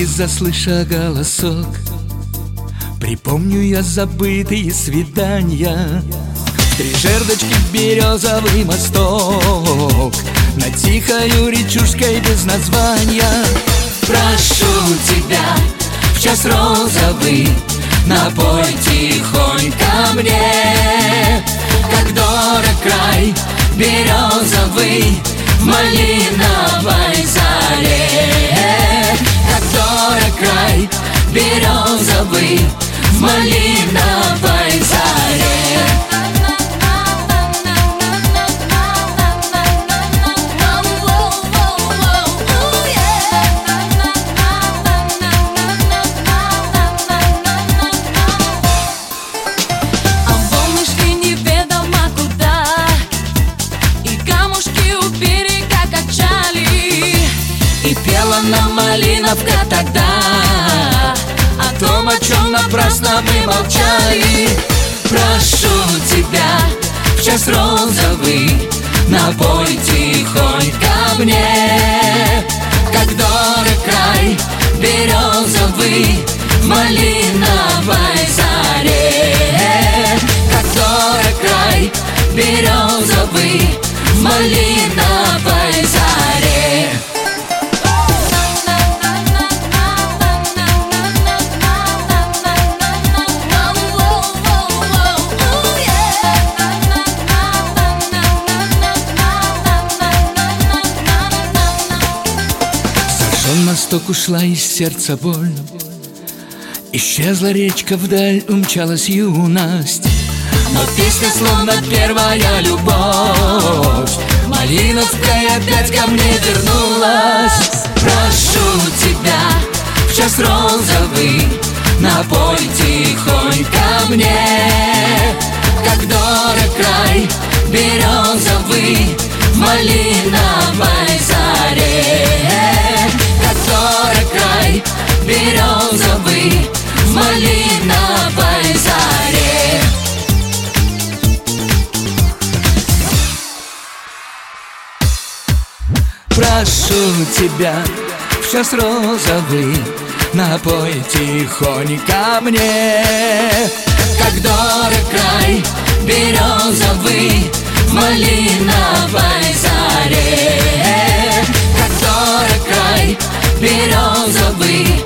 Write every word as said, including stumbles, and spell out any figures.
заслыша голосок, припомню я забытые свидания. Три жердочки, березовый мосток над тихою речушкой без названия. Прошу тебя, в час розовый напой тихонько мне, как дорог край березовый в малиновой заре. Как дорог край березовый в малиновой заре. Нам малиновка тогда о том, о чем напрасно мы молчали. Прошу тебя, в час розовый напой тихонько мне, как дорог край березовый в малиновой заре. Как дорог край березовый в малиновой заре. Мосток, ушла из сердца боль, исчезла речка, вдаль умчалась юность. Но песня словно первая любовь, малиновка опять ко мне вернулась. Прошу тебя, в час розовый напой тихонько мне, как дорог край березовый в малиновой заре. Дорог край березовый в малиновой заре. Прошу тебя, в час розовый напой тихонько мне, как дорог край березовый в малиновой заре. Как дорог край березовый